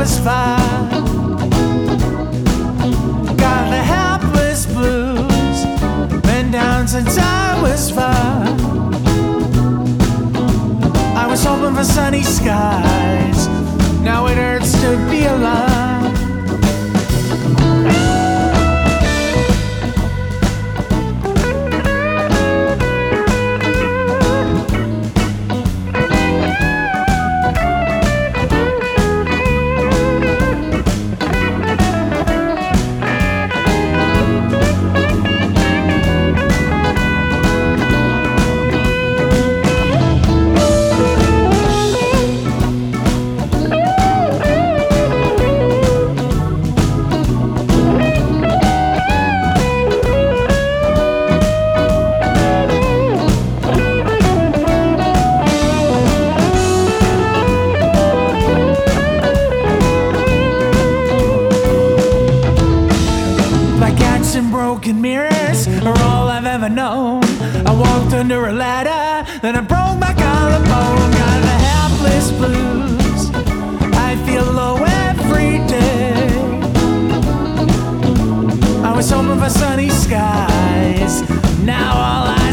was far. Got the helpless blues, been down since I was five. I was hoping for sunny skies, now it hurts to be alive. And broken mirrors are all I've ever known. I walked under a ladder, then I broke my collarbone. Got the helpless blues, I feel low every day. I was hoping for sunny skies, now all I